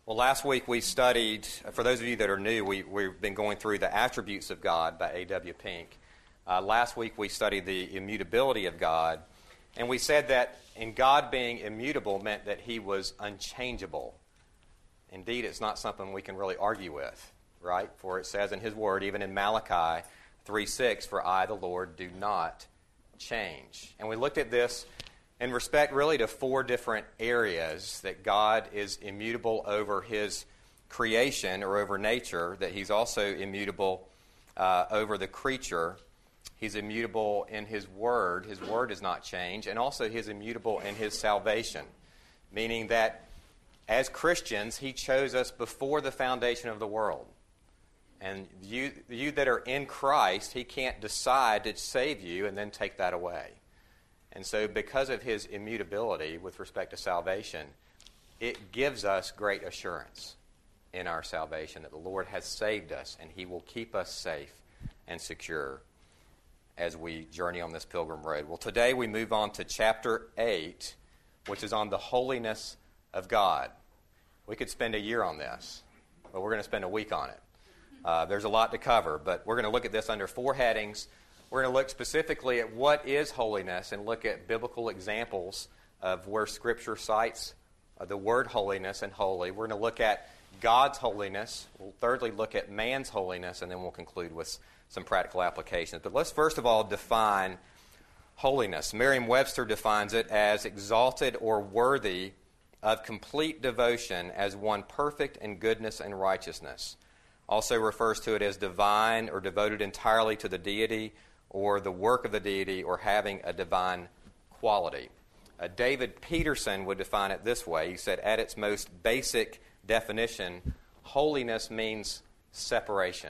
Well, last week we studied, for those of you that are new, we've been going through the attributes of God by A.W. Pink. Last week we studied the immutability of God, and we said that in God being immutable meant that he was unchangeable. Indeed, it's not something we can really argue with, right? For it says in his word, even in Malachi 3:6, "For I, the Lord, do not change." And we looked at this in respect really to four different areas that God is immutable over his creation or over nature, that he's also immutable over the creature. He's immutable in his word. His word does not change. And also he's immutable in his salvation, meaning that as Christians, he chose us before the foundation of the world. And you that are in Christ, he can't decide to save you and then take that away. And so because of his immutability with respect to salvation, it gives us great assurance in our salvation that the Lord has saved us and he will keep us safe and secure as we journey on this pilgrim road. Well, today we move on to chapter 8, which is on the holiness of God. We could spend a year on this, but we're going to spend a week on it. There's a lot to cover, but we're going to look at this under four headings. We're going to look specifically at what is holiness and look at biblical examples of where Scripture cites the word holiness and holy. We're going to look at God's holiness. We'll thirdly look at man's holiness, and then we'll conclude with some practical applications. But let's first of all define holiness. Merriam-Webster defines it as exalted or worthy of complete devotion as one perfect in goodness and righteousness. Also refers to it as divine or devoted entirely to the deity or the work of the deity or having a divine quality. David Peterson would define it this way. He said, at its most basic definition, holiness means separation.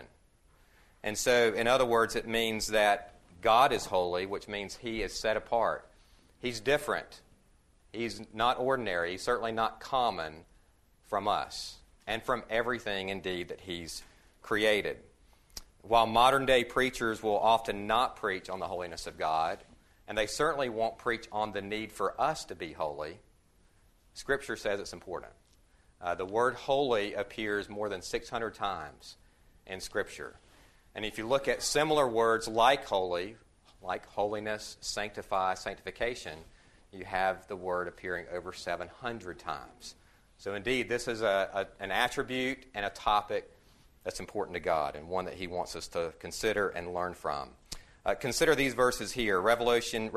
And so, in other words, it means that God is holy, which means he is set apart. He's different. He's not ordinary. He's certainly not common from us and from everything, indeed, that he's created. While modern-day preachers will often not preach on the holiness of God, and they certainly won't preach on the need for us to be holy, Scripture says it's important. The word holy appears more than 600 times in Scripture. And if you look at similar words like holy, like holiness, sanctify, sanctification, you have the word appearing over 700 times. So indeed, this is an attribute and a topic that's important to God and one that he wants us to consider and learn from. Consider these verses here. Revelation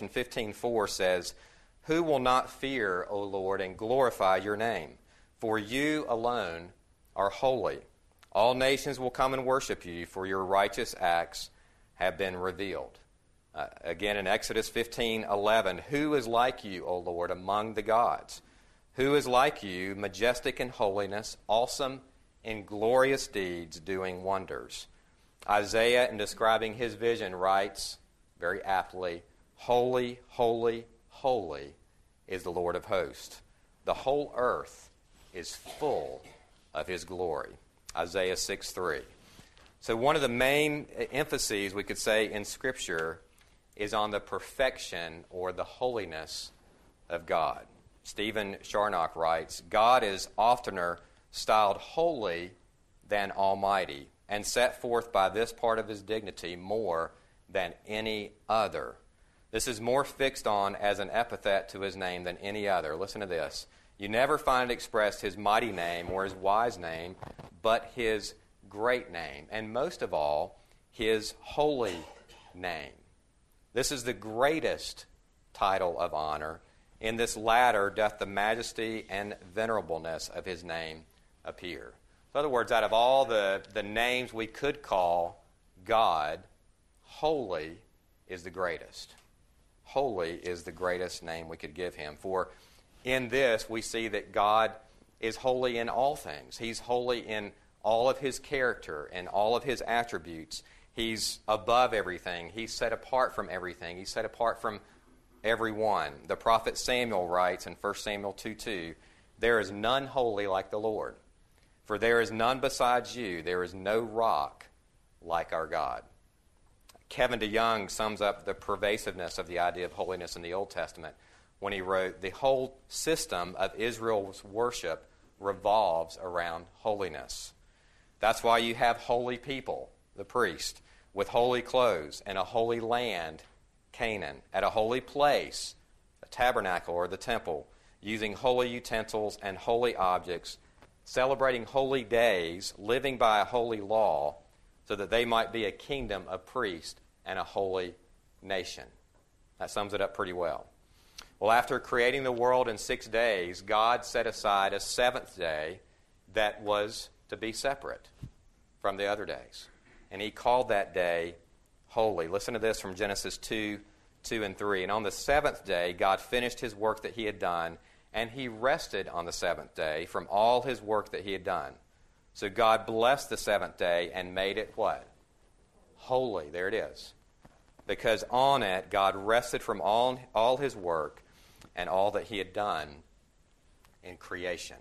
15:4 says, "Who will not fear, O Lord, and glorify your name? For you alone are holy. All nations will come and worship you, for your righteous acts have been revealed." Again in Exodus 15:11, "Who is like you, O Lord, among the gods? Who is like you, majestic in holiness, awesome in glorious deeds, doing wonders?" Isaiah, in describing his vision, writes very aptly, "Holy, holy, holy is the Lord of hosts. The whole earth is full of his glory." Isaiah 6:3. So one of the main emphases, we could say, in Scripture is on the perfection or the holiness of God. Stephen Charnock writes, "God is oftener styled holy than almighty, and set forth by this part of his dignity more than any other. This is more fixed on as an epithet to his name than any other." Listen to this. "You never find it expressed his mighty name or his wise name, but his great name, and most of all, his holy name. This is the greatest title of honor. In this latter doth the majesty and venerableness of his name appear." In other words, out of all the names we could call God, holy is the greatest. Holy is the greatest name we could give him. For in this we see that God is holy in all things. He's holy in all of his character and all of his attributes. He's above everything. He's set apart from everything. He's set apart from everyone. The prophet Samuel writes in 1 Samuel 2:2, "There is none holy like the Lord. For there is none besides you. There is no rock like our God." Kevin DeYoung sums up the pervasiveness of the idea of holiness in the Old Testament when he wrote, "The whole system of Israel's worship revolves around holiness. That's why you have holy people, the priest, with holy clothes and a holy land, Canaan, at a holy place, the tabernacle or the temple, using holy utensils and holy objects, celebrating holy days, living by a holy law, so that they might be a kingdom of priests and a holy nation. That sums it up pretty well. Well, after creating the world in 6 days, God set aside a seventh day that was to be separate from the other days. And he called that day holy. Listen to this from Genesis 2:2-3. And on the seventh day, God finished his work that he had done, and he rested on the seventh day from all his work that he had done. So God blessed the seventh day and made it what? Holy. There it is. Because on it, God rested from all his work and all that he had done in creation.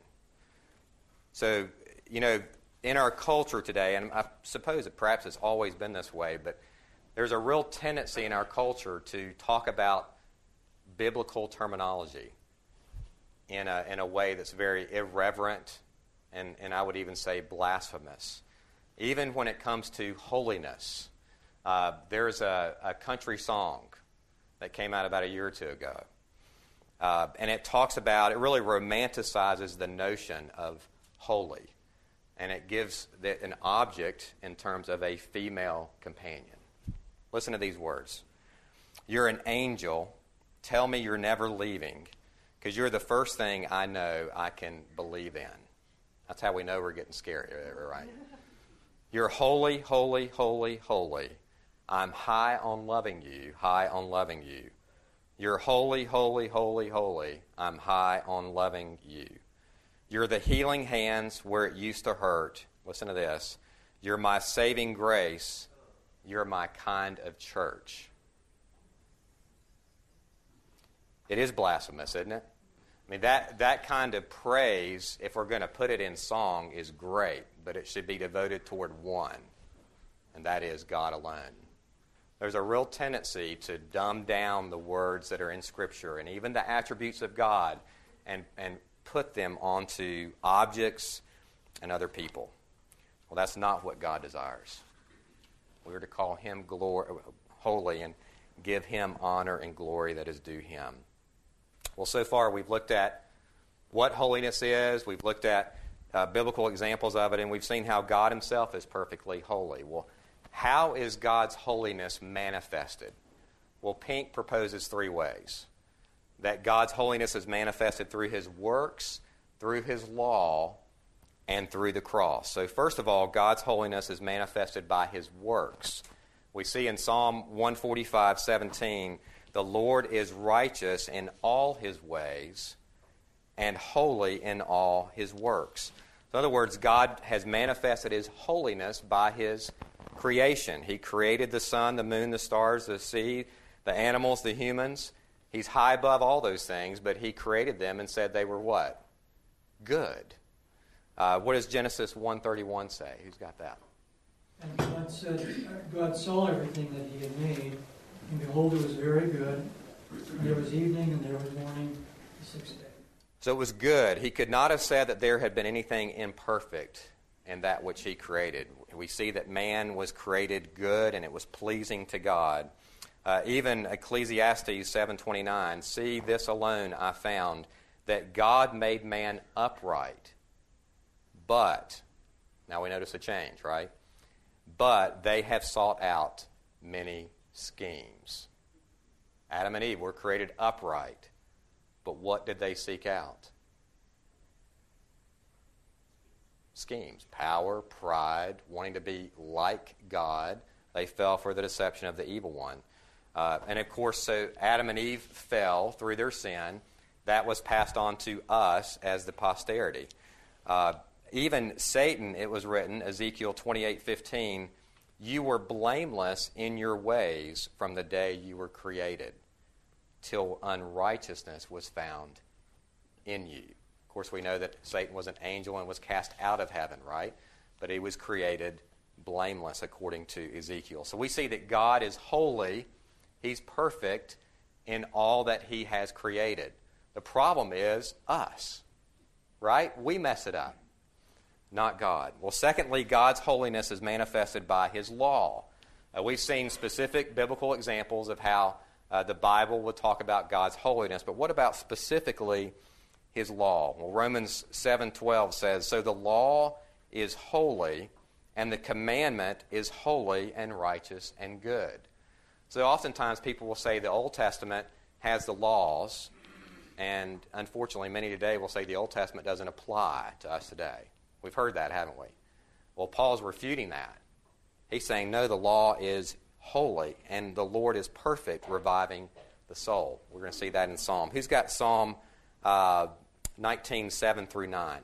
So, in our culture today, and I suppose that perhaps it's always been this way, but there's a real tendency in our culture to talk about biblical terminology in a way that's very irreverent and I would even say blasphemous. Even when it comes to holiness, there's a country song that came out about a year or two ago. And it really romanticizes the notion of holy. And it gives an object in terms of a female companion. Listen to these words. You're an angel. Tell me you're never leaving, because you're the first thing I know I can believe in. That's how we know we're getting scary, right? You're holy, holy, holy, holy. I'm high on loving you, high on loving you. You're holy, holy, holy, holy. I'm high on loving you. You're the healing hands where it used to hurt. Listen to this. You're my saving grace. You're my kind of church. It is blasphemous, isn't it? I mean, that kind of praise, if we're going to put it in song, is great, but it should be devoted toward one, and that is God alone. There's a real tendency to dumb down the words that are in Scripture and even the attributes of God and put them onto objects and other people. Well, that's not what God desires. We are to call him holy and give him honor and glory that is due him. Well, so far we've looked at what holiness is. We've looked at biblical examples of it, and we've seen how God himself is perfectly holy. Well, how is God's holiness manifested? Well, Pink proposes 3 ways. That God's holiness is manifested through his works, through his law, and through the cross. So first of all, God's holiness is manifested by his works. We see in Psalm 145:17, the Lord is righteous in all his ways and holy in all his works. So in other words, God has manifested his holiness by his creation. He created the sun, the moon, the stars, the sea, the animals, the humans. He's high above all those things, but he created them and said they were what? Good. What does Genesis 1:31 say? Who's got that? And God said, God saw everything that he had made, and behold, it was very good. And there was evening and there was morning, the 6th day. So it was good. He could not have said that there had been anything imperfect in that which he created. We see that man was created good and it was pleasing to God. Even Ecclesiastes 7:29, see this alone I found, that God made man upright. But, now we notice a change, right? But they have sought out many schemes. Adam and Eve were created upright. But what did they seek out? Schemes. Power, pride, wanting to be like God. They fell for the deception of the evil one. And of course, so Adam and Eve fell through their sin. That was passed on to us as the posterity. Even Satan, it was written, Ezekiel 28:15, you were blameless in your ways from the day you were created, till unrighteousness was found in you. Of course, we know that Satan was an angel and was cast out of heaven, right? But he was created blameless according to Ezekiel. So we see that God is holy. He's perfect in all that he has created. The problem is us. right? We mess it up, not God. Well, secondly, God's holiness is manifested by His law. We've seen specific biblical examples of how the Bible would talk about God's holiness, but what about specifically His law? Well, Romans 7:12 says, "So the law is holy, and the commandment is holy and righteous and good." So oftentimes people will say the Old Testament has the laws, and unfortunately many today will say the Old Testament doesn't apply to us today. We've heard that, haven't we? Well, Paul's refuting that. He's saying, no, the law is holy, and the Lord is perfect, reviving the soul. We're going to see that in Psalm. Who's got Psalm 19, 7 through 9?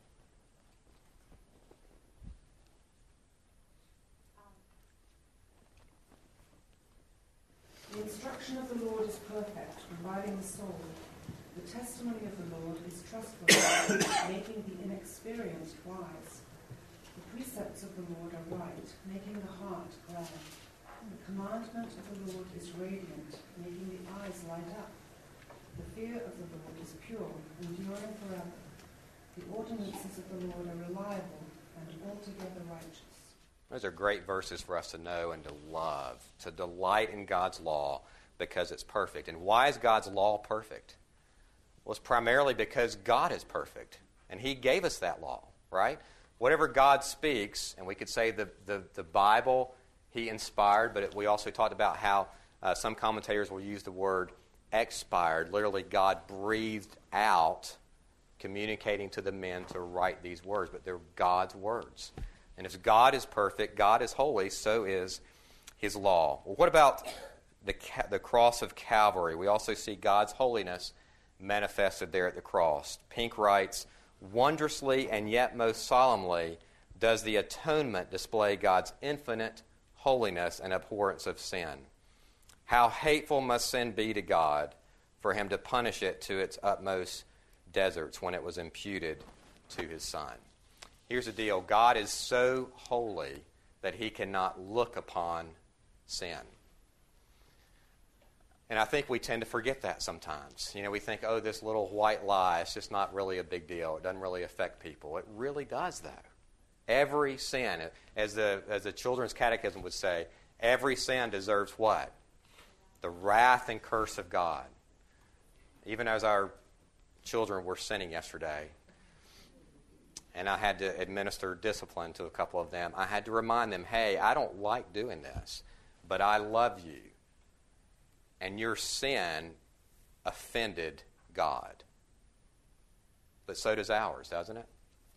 The instruction of the Lord is perfect, reviving the soul. The testimony of the Lord is trustworthy, making the inexperienced wise. The precepts of the Lord are right, making the heart glad. The commandment of the Lord is radiant, making the eyes light up. The fear of the Lord is pure, enduring forever. The ordinances of the Lord are reliable and altogether righteous. Those are great verses for us to know and to love, to delight in God's law because it's perfect. And why is God's law perfect? Well, it's primarily because God is perfect, and He gave us that law, right? Whatever God speaks, and we could say the Bible He inspired, but we also talked about how some commentators will use the word expired. Literally, God breathed out, communicating to the men to write these words, but they're God's words. And if God is perfect, God is holy, so is His law. Well, what about the cross of Calvary? We also see God's holiness manifested there at the cross. Pink writes, "Wondrously and yet most solemnly does the atonement display God's infinite holiness and abhorrence of sin. How hateful must sin be to God for Him to punish it to its utmost deserts when it was imputed to His Son." Here's the deal. God is so holy that He cannot look upon sin. And I think we tend to forget that sometimes. You know, we think, oh, this little white lie, it's just not really a big deal. It doesn't really affect people. It really does, though. Every sin, as the Children's Catechism would say, every sin deserves what? The wrath and curse of God. Even as our children were sinning yesterday, and I had to administer discipline to a couple of them, I had to remind them, hey, I don't like doing this, but I love you. And your sin offended God. But so does ours, doesn't it?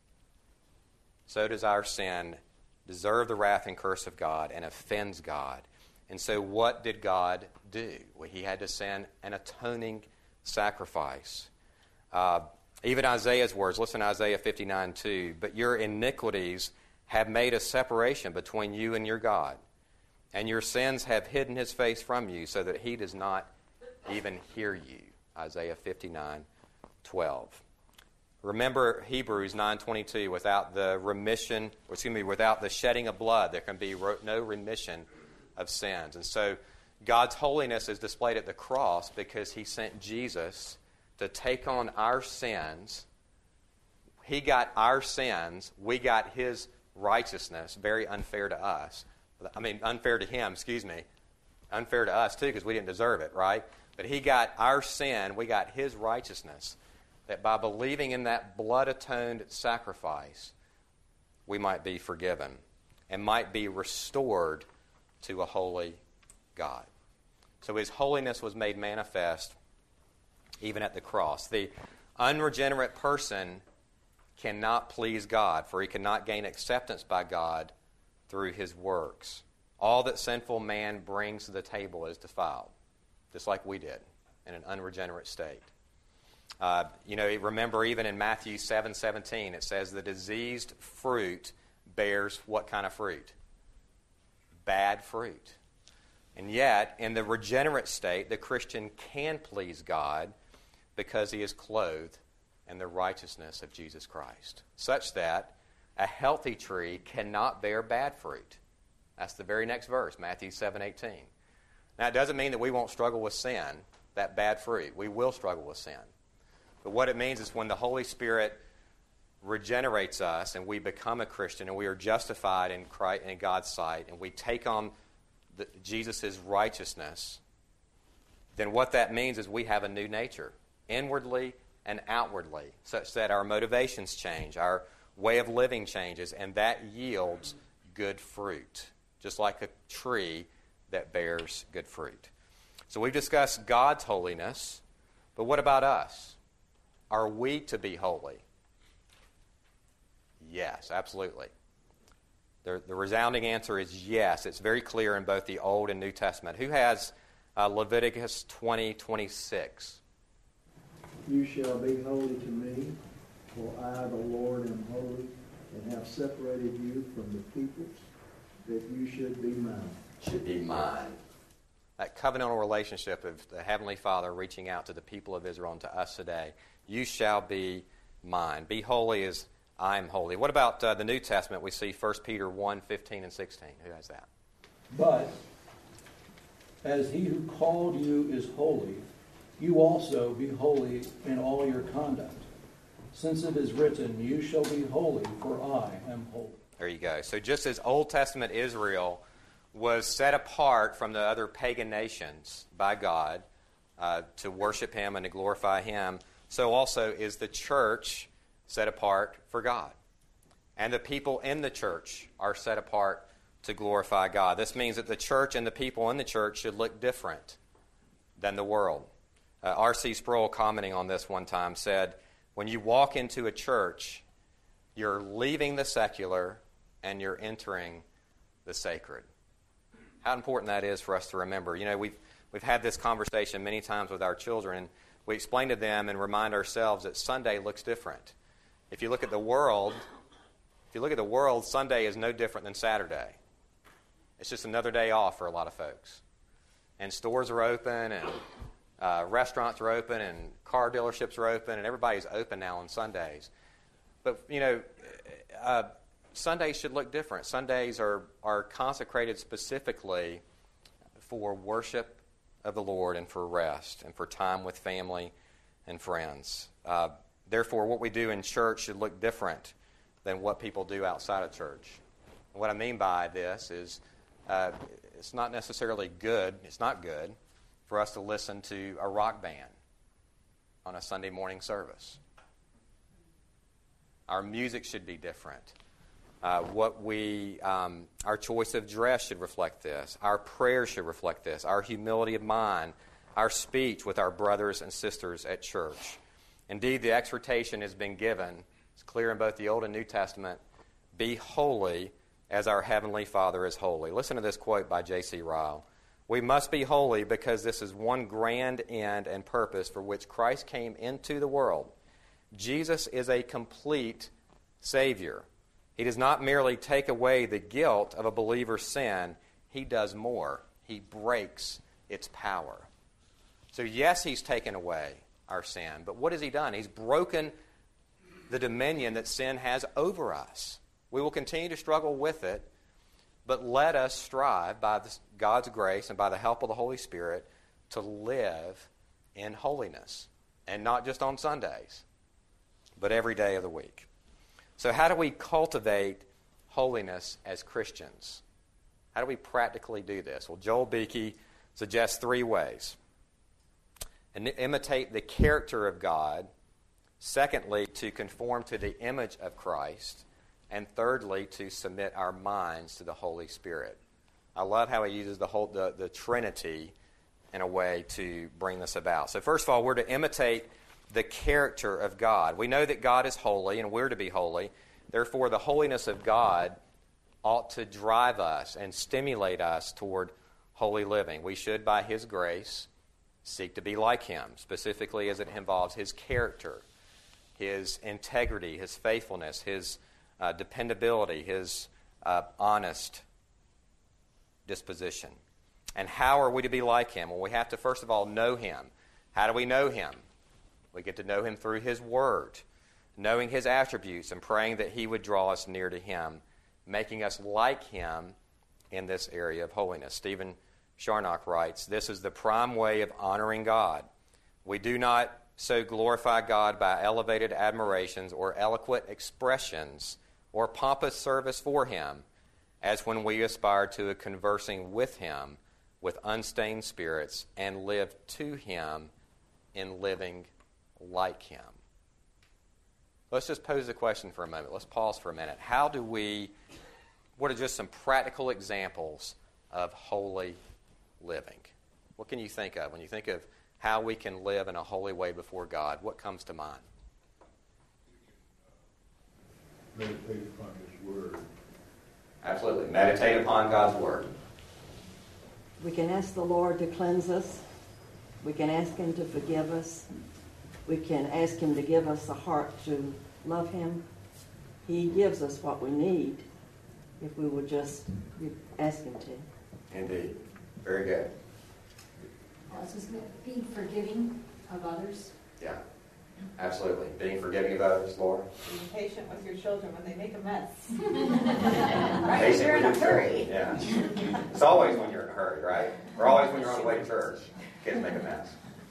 So does our sin deserve the wrath and curse of God and offends God. And so what did God do? Well, He had to send an atoning sacrifice. Even Isaiah's words, listen to Isaiah 59:2. "But your iniquities have made a separation between you and your God, and your sins have hidden His face from you so that He does not even hear you." Isaiah 59:12. Remember Hebrews 9:22. Without the shedding of blood, there can be no remission of sins. And so God's holiness is displayed at the cross because He sent Jesus to take on our sins. He got our sins. We got His righteousness. Very unfair to us. Unfair to Him, Unfair to us, too, because we didn't deserve it, right? But He got our sin. We got His righteousness. That by believing in that blood-atoned sacrifice, we might be forgiven and might be restored to a holy God. So His holiness was made manifest even at the cross. The unregenerate person cannot please God, for he cannot gain acceptance by God through his works. All that sinful man brings to the table is defiled, just like we did in an unregenerate state. Remember even in Matthew 7:17, it says the diseased fruit bears what kind of fruit? Bad fruit. And yet, in the regenerate state, the Christian can please God because he is clothed in the righteousness of Jesus Christ, such that a healthy tree cannot bear bad fruit. That's the very next verse, Matthew 7:18. Now, it doesn't mean that we won't struggle with sin, that bad fruit. We will struggle with sin. But what it means is when the Holy Spirit regenerates us and we become a Christian and we are justified in Christ, in God's sight, and we take on Jesus' righteousness, then what that means is we have a new nature, inwardly and outwardly, such that our motivations change, our way of living changes, and that yields good fruit, just like a tree that bears good fruit. So we've discussed God's holiness, but what about us? Are we to be holy? Yes, absolutely. The resounding answer is yes. It's very clear in both the Old and New Testament. Who has Leviticus 20:26? You shall be holy to me, for I, the Lord, am holy, and have separated you from the peoples, that you should be mine. Should be mine. That covenantal relationship of the Heavenly Father reaching out to the people of Israel and to us today. You shall be mine. Be holy as I am holy. What about the New Testament? We see 1 Peter 1:15 and 16. Who has that? But as he who called you is holy, you also be holy in all your conduct. Since it is written, you shall be holy, for I am holy. There you go. So just as Old Testament Israel was set apart from the other pagan nations by God to worship Him and to glorify Him, so also is the church set apart for God. And the people in the church are set apart to glorify God. This means that the church and the people in the church should look different than the world. R.C. Sproul, commenting on this one time, said, when you walk into a church, you're leaving the secular and you're entering the sacred. How important that is for us to remember. You know, we've had this conversation many times with our children, and we explain to them and remind ourselves that Sunday looks different. If you look at the world, Sunday is no different than Saturday. It's just another day off for a lot of folks. And stores are open, and restaurants are open, and car dealerships are open, and everybody's open now on Sundays. But, you know, Sundays should look different. Sundays are consecrated specifically for worship of the Lord and for rest and for time with family and friends. Therefore, what we do in church should look different than what people do outside of church. And what I mean by this is it's not necessarily good, it's not good for us to listen to a rock band on a Sunday morning service. Our music should be different. Our choice of dress should reflect this. Our prayers should reflect this. Our humility of mind, our speech with our brothers and sisters at church. Indeed, the exhortation has been given. It's clear in both the Old and New Testament. Be holy as our Heavenly Father is holy. Listen to this quote by J.C. Ryle. We must be holy because this is one grand end and purpose for which Christ came into the world. Jesus is a complete Savior. He does not merely take away the guilt of a believer's sin. He does more. He breaks its power. So yes, He's taken away our sin. But what has He done? He's broken the dominion that sin has over us. We will continue to struggle with it, but let us strive by God's grace and by the help of the Holy Spirit to live in holiness. And not just on Sundays, but every day of the week. So how do we cultivate holiness as Christians? How do we practically do this? Well, Joel Beeke suggests 3 ways. And imitate the character of God. Secondly, to conform to the image of Christ. And thirdly, to submit our minds to the Holy Spirit. I love how he uses the Trinity in a way to bring this about. So first of all, we're to imitate the character of God. We know that God is holy and we're to be holy. Therefore, the holiness of God ought to drive us and stimulate us toward holy living. We should, by His grace, seek to be like Him, specifically as it involves His character, His integrity, His faithfulness, His dependability, His honest disposition. And how are we to be like Him? Well, we have to, first of all, know Him. How do we know Him? We get to know Him through His Word, knowing His attributes and praying that He would draw us near to Him, making us like Him in this area of holiness. Stephen Charnock writes, this is the prime way of honoring God. We do not so glorify God by elevated admirations or eloquent expressions or pompous service for him, as when we aspire to a conversing with him with unstained spirits and live to him in living like him. Let's just pose the question for a moment. Let's pause for a minute. What are just some practical examples of holy living? What can you think of when you think of how we can live in a holy way before God? What comes to mind? Meditate upon His Word. Absolutely. Meditate upon God's Word. We can ask the Lord to cleanse us. We can ask Him to forgive us. We can ask Him to give us a heart to love Him. He gives us what we need if we will just ask Him to. Indeed. Very good. Being forgiving of others. Yeah. Absolutely. Being forgiving of others, Laura. Being patient with your children when they make a mess. Right, Patient you're in a with your hurry. children. Yeah. It's always when you're in a hurry, right? Or always when you're on the way to church. Kids make a mess.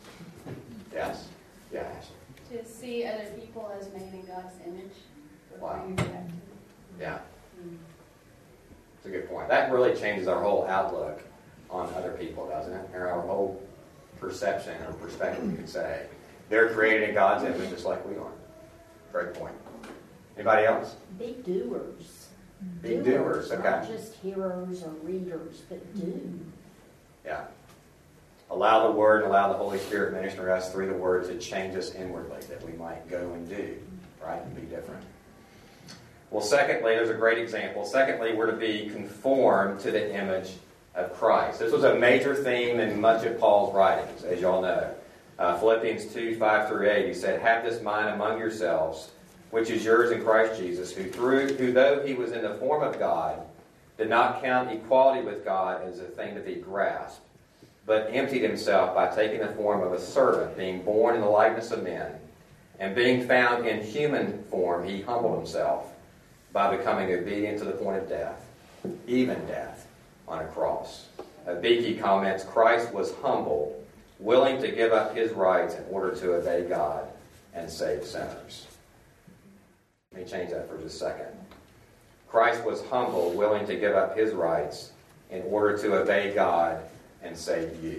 Yes. Yeah. Ashley. To see other people as made in God's image. Wow. You react to. Yeah. It's a good point. That really changes our whole outlook on other people, doesn't it? Or our whole perception or perspective, you could say. They're created in God's image just like we are. Great point. Anybody else? Be doers. Be doers, okay. Not just hearers or readers, but do. Yeah. Allow the Word and allow the Holy Spirit minister us through the Word to change us inwardly, that we might go and do, right, and be different. Well, secondly, there's a great example. Secondly, we're to be conformed to the image of Christ. This was a major theme in much of Paul's writings, as you all know. Philippians 2, 5 through 8, he said, "Have this mind among yourselves, which is yours in Christ Jesus, who though he was in the form of God, did not count equality with God as a thing to be grasped, but emptied himself by taking the form of a servant, being born in the likeness of men. And being found in human form, he humbled himself by becoming obedient to the point of death, even death on a cross." Beeke comments, "Christ was humble, willing to give up his rights in order to obey God and save sinners." Let me change that for just a second. Christ was humble, willing to give up his rights in order to obey God and save you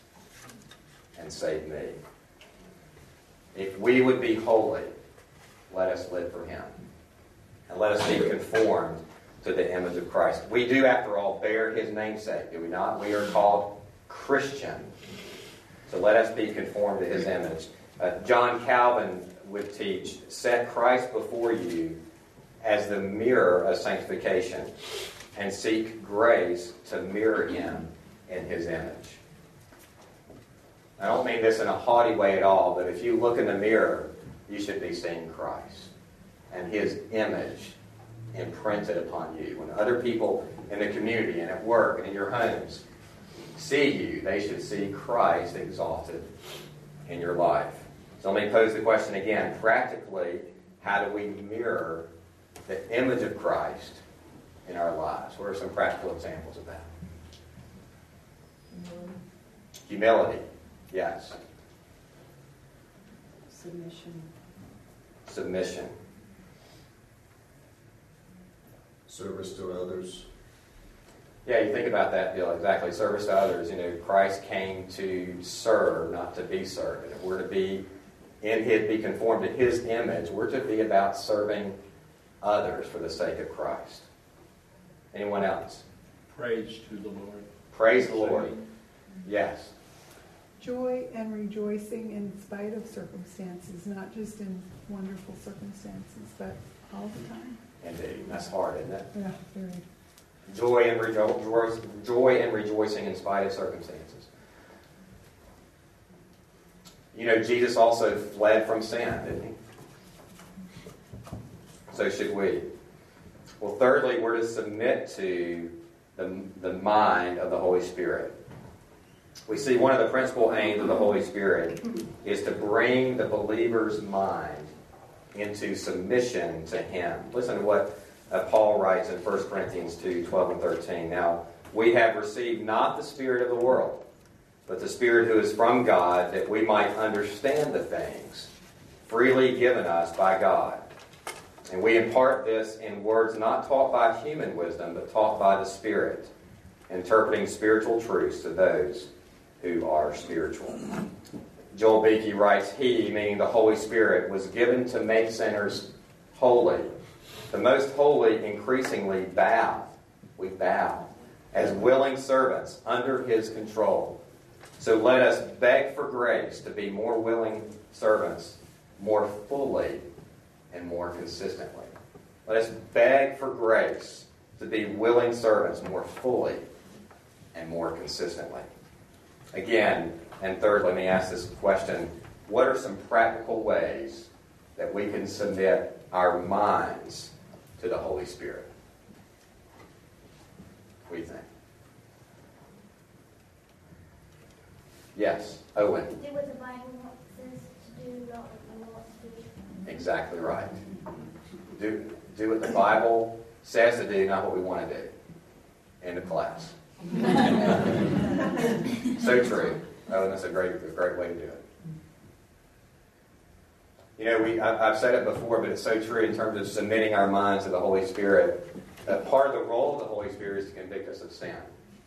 and save me. If we would be holy, let us live for him. And let us be conformed to the image of Christ. We do, after all, bear his namesake, do we not? We are called Christian. So let us be conformed to his image. John Calvin would teach, set Christ before you as the mirror of sanctification and seek grace to mirror him in his image. I don't mean this in a haughty way at all, but if you look in the mirror, you should be seeing Christ and his image imprinted upon you. When other people in the community and at work and in your homes see you, they should see Christ exalted in your life. So let me pose the question again. Practically, how do we mirror the image of Christ in our lives? What are some practical examples of that? Humility. Yes. Submission. Service to others. Yeah, you think about that, Bill. Exactly. Service to others. Christ came to serve, not to be served. And if we're to be be conformed to his image, we're to be about serving others for the sake of Christ. Anyone else? Praise to the Lord. Praise the Lord. Yes. Joy and rejoicing in spite of circumstances, not just in wonderful circumstances, but all the time. Indeed. That's hard, isn't it? Yeah, very. Joy and rejoicing in spite of circumstances. Jesus also fled from sin, didn't he? So should we. Well, thirdly, we're to submit to the mind of the Holy Spirit. We see one of the principal aims of the Holy Spirit is to bring the believer's mind into submission to him. Listen to what Paul writes in 1 Corinthians 2, 12 and 13. "Now, we have received not the spirit of the world, but the Spirit who is from God, that we might understand the things freely given us by God. And we impart this in words not taught by human wisdom, but taught by the Spirit, interpreting spiritual truths to those who are spiritual. Joel Beakey writes, He, meaning the Holy Spirit, was given to make sinners holy. The most holy increasingly bow. We bow as willing servants under His control. So let us beg for grace to be more willing servants, more fully and more consistently. Let us beg for grace to be willing servants more fully and more consistently. Again, and third, let me ask this question. What are some practical ways that we can submit our minds to the Holy Spirit? What do you think? Yes, Owen. Do what the Bible says to do, not what we want to do. Exactly right. Do what the Bible says to do, not what we want to do. End of class. So true. Oh, and that's a great way to do it. You know, I've said it before, but it's so true in terms of submitting our minds to the Holy Spirit. Part of the role of the Holy Spirit is to convict us of sin.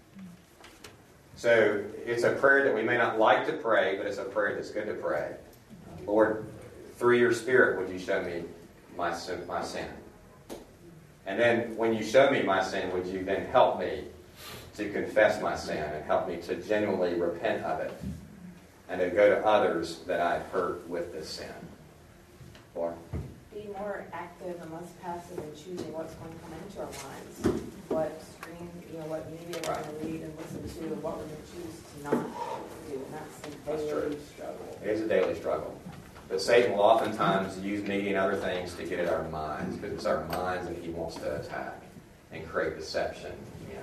So it's a prayer that we may not like to pray, but it's a prayer that's good to pray. Lord, through your Spirit, would you show me my sin? And then when you show me my sin, would you then help me to confess my sin and help me to genuinely repent of it and to go to others that I've hurt with this sin? Or Be more active and less passive in choosing what's going to come into our minds, what screen, what media we're going to read and listen to, and what we're going to choose to not do. And that's a daily struggle. It is a daily struggle. But Satan will oftentimes use media and other things to get at our minds, because it's our minds that he wants to attack and create deception. Yeah.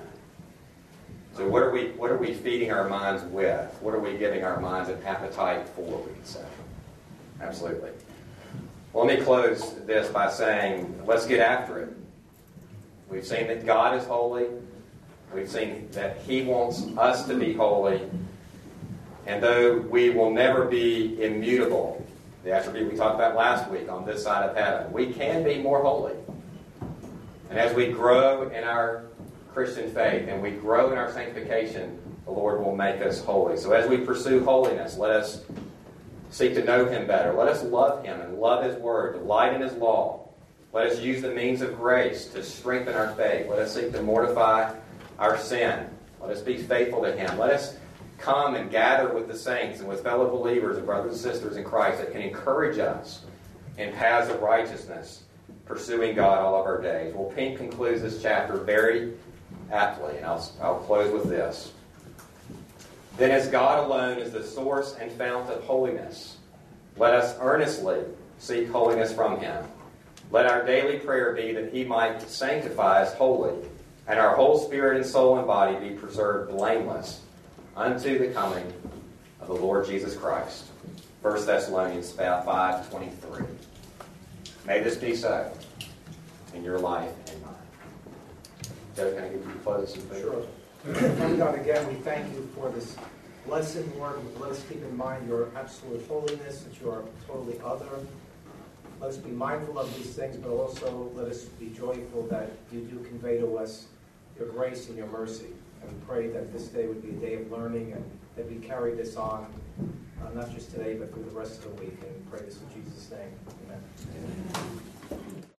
So what are we feeding our minds with? What are we giving our minds an appetite for, we could say? Absolutely. Well, let me close this by saying, let's get after it. We've seen that God is holy. We've seen that He wants us to be holy. And though we will never be immutable, the attribute we talked about last week on this side of heaven, we can be more holy. And as we grow in our Christian faith and we grow in our sanctification, the Lord will make us holy. So as we pursue holiness, let us seek to know Him better. Let us love Him and love His Word, delight in His law. Let us use the means of grace to strengthen our faith. Let us seek to mortify our sin. Let us be faithful to Him. Let us come and gather with the saints and with fellow believers and brothers and sisters in Christ that can encourage us in paths of righteousness, pursuing God all of our days. Well, Pink concludes this chapter very aptly, and I'll close with this. Then as God alone is the source and fount of holiness, let us earnestly seek holiness from Him. Let our daily prayer be that He might sanctify us wholly, and our whole spirit and soul and body be preserved blameless unto the coming of the Lord Jesus Christ. 1 Thessalonians 5:23. May this be so in your life and mine. Joe, can I give you a close? Sure. Father God, again, we thank you for this lesson, Lord. Let us keep in mind your absolute holiness, that you are totally other. Let us be mindful of these things, but also let us be joyful that you do convey to us your grace and your mercy. And we pray that this day would be a day of learning and that we carry this on, not just today, but through the rest of the week. And we pray this in Jesus' name. Amen.